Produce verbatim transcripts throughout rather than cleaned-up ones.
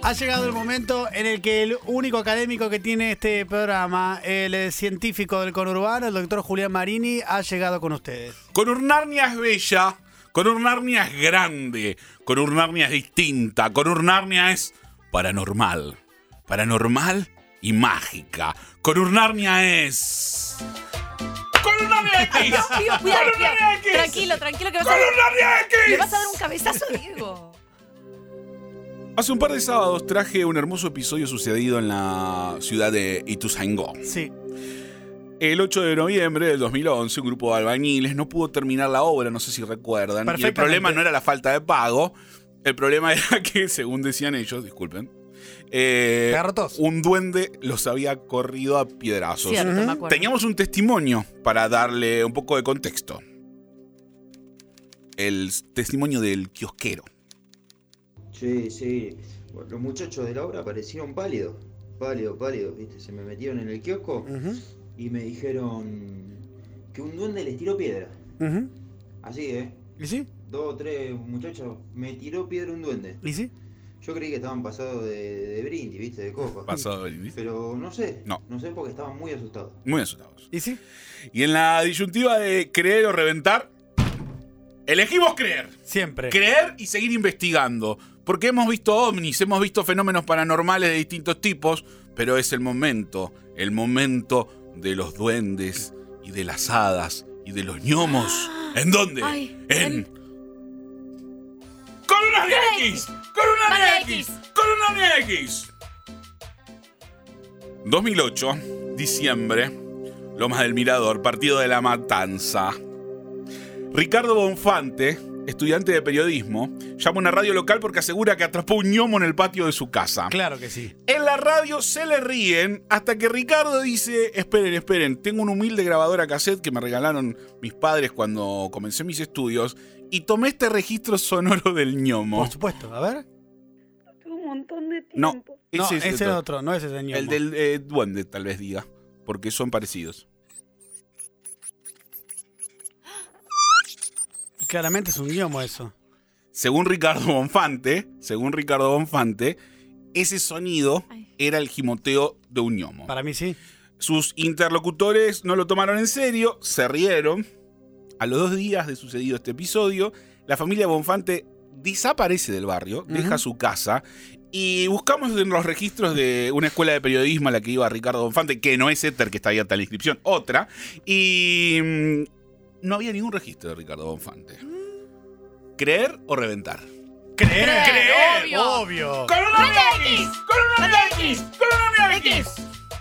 Ha llegado el momento en el que el único académico que tiene este programa, el científico del conurbano, el doctor Julián Marini, ha llegado con ustedes. Conurnarnia es bella, Conurnarnia es grande, Conurnarnia es distinta, Conurnarnia es paranormal, paranormal y mágica. Conurnarnia es... ¡Conurnarnia X! Dios mío, cuidado, ¡Conurnarnia cuidado. X! Tranquilo, tranquilo, que vas a, ¡Conurnarnia X! le vas a dar un cabezazo a Diego. Hace un par de sábados traje un hermoso episodio sucedido en la ciudad de Ituzaingó. Sí. El ocho de noviembre del dos mil once, un grupo de albañiles no pudo terminar la obra, no sé si recuerdan. Y el problema no era la falta de pago, el problema era que, según decían ellos, disculpen, eh, un duende los había corrido a piedrazos. Cierto, me acuerdo. Teníamos un testimonio para darle un poco de contexto. El testimonio del kiosquero. Sí, sí. Los muchachos de la obra parecieron pálidos. Pálidos, pálidos, ¿viste? Se me metieron en el kiosco uh-huh. y me dijeron que un duende les tiró piedra. Uh-huh. Así, ¿eh? ¿Y sí? Dos o tres muchachos, me tiró piedra un duende. ¿Y sí? Yo creí que estaban pasados de, de brindis, ¿viste? De copa. Pasado de brindis. Pero no sé. No. No sé porque estaban muy asustados. Muy asustados. ¿Y sí? Y en la disyuntiva de creer o reventar, elegimos creer. Siempre. Creer y seguir investigando. Porque hemos visto ovnis, hemos visto fenómenos paranormales de distintos tipos, pero es el momento, el momento de los duendes y de las hadas y de los gnomos. ¿En dónde? Ay, en... el... ¡Conurnarnia X! ¡Conurnarnia X! ¡Conurnarnia X! dos mil ocho, diciembre, Lomas del Mirador, partido de La Matanza. Ricardo Bonfante, estudiante de periodismo, llama a una radio local porque asegura que atrapó un gnomo en el patio de su casa. Claro que sí. En la radio se le ríen hasta que Ricardo dice, esperen, esperen, tengo una humilde grabadora cassette que me regalaron mis padres cuando comencé mis estudios y tomé este registro sonoro del gnomo. Por supuesto, a ver. Tuvo un montón de tiempo. No, no ese es es el otro. otro, no es ese gnomo. El del eh, duende, tal vez diga, porque son parecidos. Claramente es un gnomo eso. Según Ricardo Bonfante, según Ricardo Bonfante, ese sonido Ay. era el gimoteo de un gnomo. Para mí sí. Sus interlocutores no lo tomaron en serio, se rieron. A los dos días de sucedido este episodio, la familia Bonfante desaparece del barrio, uh-huh. deja su casa y buscamos en los registros de una escuela de periodismo a la que iba Ricardo Bonfante, que no es Éter, que está abierta la inscripción, otra, y no había ningún registro de Ricardo Bonfante. ¿Creer o reventar? ¡Creer! ¡Creer! ¡Obvio! ¡Obvio! ¡Conurnarnia X! ¡Conurnarnia X! ¡Conurnarnia X!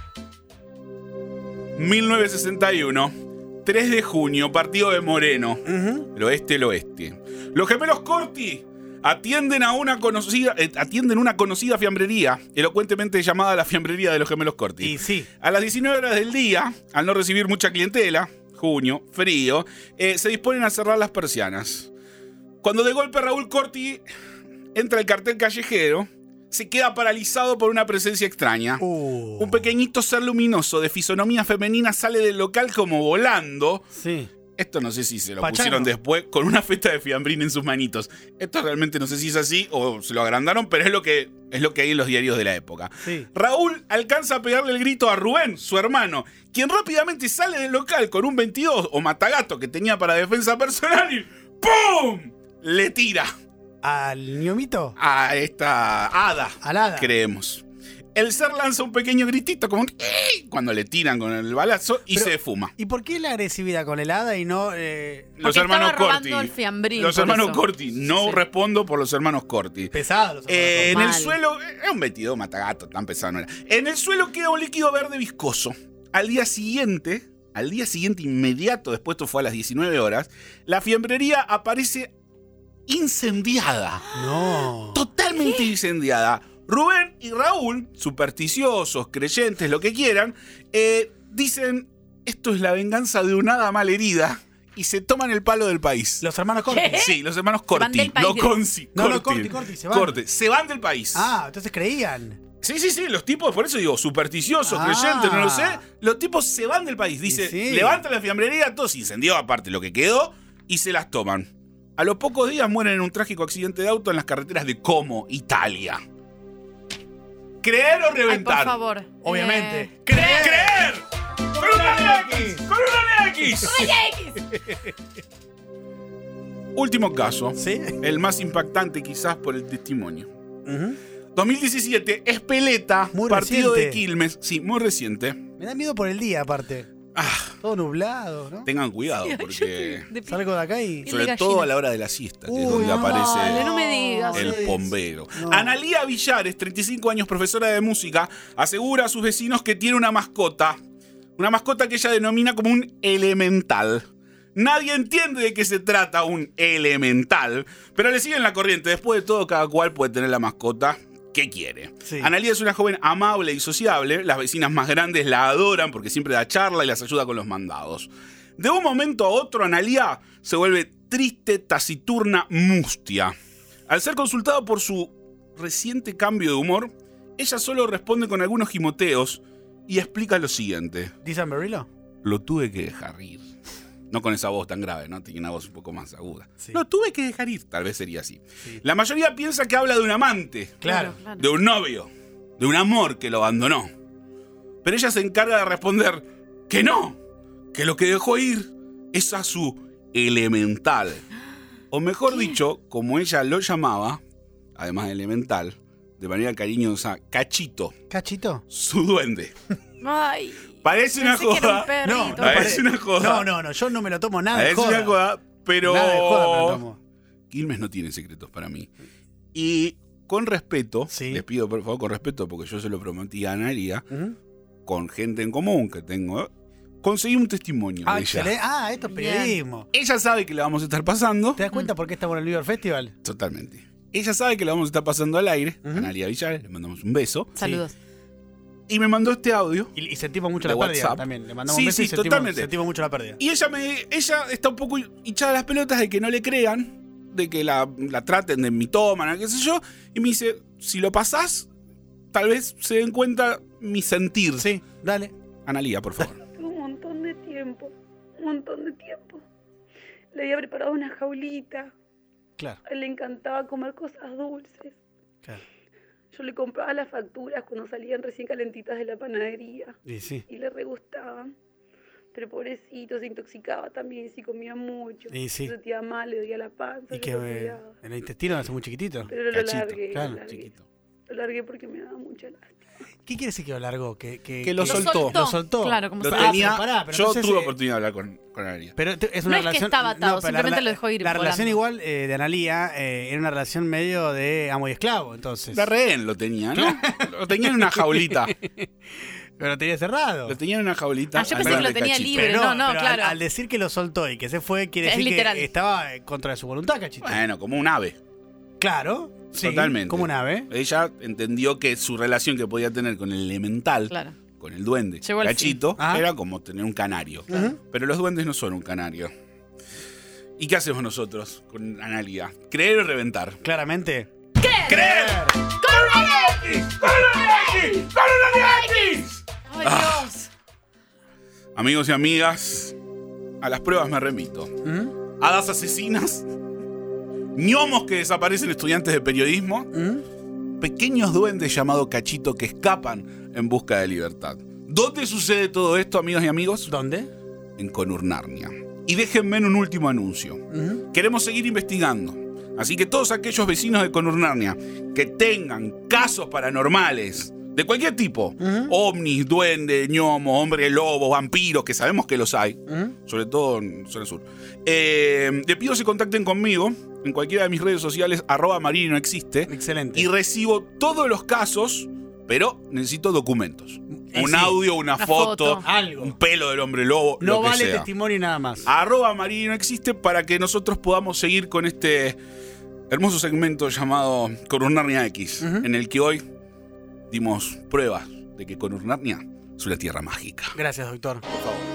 mil novecientos sesenta y uno, tres de junio, partido de Moreno, uh-huh. el oeste, el oeste. Los gemelos Corti atienden a una conocida, eh, atienden una conocida fiambrería, elocuentemente llamada la fiambrería de los gemelos Corti. Y sí. A las diecinueve horas del día, al no recibir mucha clientela, junio, frío, eh, se disponen a cerrar las persianas. Cuando de golpe Raúl Corti entra al cartel callejero, se queda paralizado por una presencia extraña. Uh. Un pequeñito ser luminoso de fisonomía femenina sale del local como volando. Sí. Esto no sé si se lo Pachano. pusieron después con una feta de fiambrín en sus manitos. Esto realmente no sé si es así o se lo agrandaron, pero es lo que, es lo que hay en los diarios de la época. Sí. Raúl alcanza a pegarle el grito a Rubén, su hermano, quien rápidamente sale del local con un veintidós o matagato que tenía para defensa personal y ¡pum! Le tira. ¿Al ñomito? A esta hada. Al hada. Creemos. El ser lanza un pequeño gritito como un cuando le tiran con el balazo y Pero, se fuma. ¿Y por qué la agresividad con el hada y no...? Eh... Los Porque hermanos estaba Corti. robando el fiambrín, Los por hermanos eso. Corti. No Sí. respondo por los hermanos Corti. Pesado los Eh, en Mal. el suelo, es un veintidós matagato, tan pesado no era. En el suelo queda un líquido verde viscoso. Al día siguiente, al día siguiente inmediato, después esto fue a las diecinueve horas, la fiambrería aparece incendiada. No. Totalmente incendiada. Rubén y Raúl, supersticiosos, creyentes, lo que quieran, eh, dicen, esto es la venganza de una hada malherida, y se toman el palo del país. Los hermanos Corti. ¿Qué? Sí, los hermanos Se van Corti. del país. No Conci. No, no, Corti, Corti, se van. Corte, se van del país. Ah, entonces creían. Sí, sí, sí, los tipos, por eso digo, supersticiosos, Ah. creyentes, no lo sé. Los tipos se van del país. Dice, Y sí. levantan la fiambrería, todo se incendió, aparte lo que quedó, y se las toman. A los pocos días mueren en un trágico accidente de auto en las carreteras de Como, Italia. ¿Creer o Ay, por reventar? favor. Obviamente. Eh, ¡Creer! ¡Creer! ¡Con una X! ¡Con una X! X. Último caso. ¿Sí? El más impactante quizás por el testimonio. Ujú. dos mil diecisiete, Espeleta, Muy partido reciente. de Quilmes. Sí, muy reciente. Me da miedo por el día, aparte. Ah, Todo nublado, ¿no? tengan cuidado Sí, yo porque... te- de- Salgo de acá y... Piel Sobre de todo gallina. a la hora de la siesta, que es Uy, donde no, aparece Dale, no me digas. el Sí. pombero. No. Analía Villares, treinta y cinco años, profesora de música, asegura a sus vecinos que tiene una mascota. Una mascota que ella denomina como un elemental. Nadie entiende de qué se trata un elemental, pero le siguen la corriente. Después de todo, cada cual puede tener la mascota que quiere. Sí. Analía es una joven amable y sociable. Las vecinas más grandes la adoran porque siempre da charla y las ayuda con los mandados. De un momento a otro, Analía se vuelve triste, taciturna, mustia. Al ser consultada por su reciente cambio de humor, ella solo responde con algunos gimoteos y explica lo siguiente. ¿Dice Amarillo? Lo tuve que dejar ir. No con esa voz tan grave, ¿no? Tiene una voz un poco más aguda. Sí. Lo tuve que dejar ir, tal vez sería así. Sí. La mayoría piensa que habla de un amante, Claro. de un novio, de un amor que lo abandonó. Pero ella se encarga de responder que no, que lo que dejó ir es a su elemental. O mejor dicho, como ella lo llamaba, además de elemental, de manera cariñosa, Cachito, ¿Cachito? su duende. Ay. Parece una Pensé que era un joda. perrito. No, no, Parece pare- una joda. No, no, no, yo no me lo tomo nada de Es joda. una joda, pero... Nada de joda me lo tomo. Quilmes no tiene secretos para mí. Y con respeto, Sí. les pido por favor con respeto, porque yo se lo prometí a Analia, Ujú. con gente en común que tengo, conseguí un testimonio Ah, de ella. excelente. Ah, esto es Bien. periodismo. Ella sabe que la vamos a estar pasando. ¿Te das cuenta por qué estamos en el River Festival? Totalmente. Ella sabe que la vamos a estar pasando al aire. Ujú. Analia Villares, le mandamos un beso. Saludos. Y me mandó este audio. Y, y sentimos mucho De la pérdida WhatsApp. también. Le mandamos Sí, un beso sí, y sentimos, totalmente. sentimos mucho la pérdida. Y ella me ella está un poco hinchada las pelotas de que no le crean, de que la, la traten de mitómana, qué sé yo. Y me dice, si lo pasás, tal vez se den cuenta mi sentir. Sí, dale. Analia, por favor. Hace un montón de tiempo, un montón de tiempo. Le había preparado una jaulita. Claro, A él le encantaba comer cosas dulces. claro. Yo le compraba las facturas cuando salían recién calentitas de la panadería. Y sí. Y le re gustaban. Pero pobrecito, se intoxicaba también si comía mucho. Y sí. Se sentía mal, le dolía la panza. Y yo que lo eh, cuidaba. el intestino hace muy chiquitito. Pero lo Cachito, largué, claro, lo largué. Chiquito. Lo largué porque me daba mucha lástima. ¿Qué quiere decir que lo largó? Que, que, Que lo soltó. Lo soltó. Claro, como Lo se- Ah, tenía, pero pará, pero yo entonces, tuve eh, oportunidad de hablar con, con Analia. Pero te- es No una es que relación, estaba atado, pero simplemente la, lo dejó ir La volando. relación igual eh, de Analía eh, era una relación medio de amo y esclavo, entonces. De rehén lo tenía, ¿no? Lo tenía en una jaulita. Pero lo tenía cerrado. Lo tenía en una jaulita. Ah, yo al pensé que lado lo de tenía Cachito. libre. Pero no, no, pero al- claro. Al, decir que lo soltó y que se fue, quiere Es decir literal. que estaba en contra de su voluntad, Cachito. Bueno, como un ave. Claro, sí, Totalmente. como un ave. Ella entendió que su relación que podía tener con el elemental, Claro. con el duende, Llegó al Cachito, fin. Ah. era como tener un canario. Ujú. Pero los duendes no son un canario. ¿Y qué hacemos nosotros con Analia? ¿Creer o reventar? Claramente. ¡Creer! ¡Con una X! ¡Con una X! ¡Con una X! Ay, Ah. Dios. Amigos y amigas, a las pruebas me remito. ¿Mm? Hadas asesinas, gnomos que desaparecen estudiantes de periodismo, ¿Mm? pequeños duendes llamados Cachito que escapan en busca de libertad. ¿Dónde sucede todo esto, amigos y amigos? ¿Dónde? En Conurnarnia. Y déjenme en un último anuncio. Ujú. Queremos seguir investigando. Así que todos aquellos vecinos de Conurnarnia que tengan casos paranormales de cualquier tipo, Ujú. ovnis, duende, gnomo, hombre lobo, vampiros, que sabemos que los hay, ¿Mm? sobre todo en zona sur, eh, les pido que se contacten conmigo en cualquiera de mis redes sociales, arroba marino existe, Excelente. y recibo todos los casos, pero necesito documentos. Eh, Un sí. audio, una, Una foto, foto. Algo. un pelo del hombre lobo, No lo que vale sea. testimonio y nada más. Arroba marino existe para que nosotros podamos seguir con este hermoso segmento llamado Conurnarnia X, Ujú. en el que hoy dimos pruebas de que Conurnarnia es una tierra mágica. Gracias, doctor. Por favor.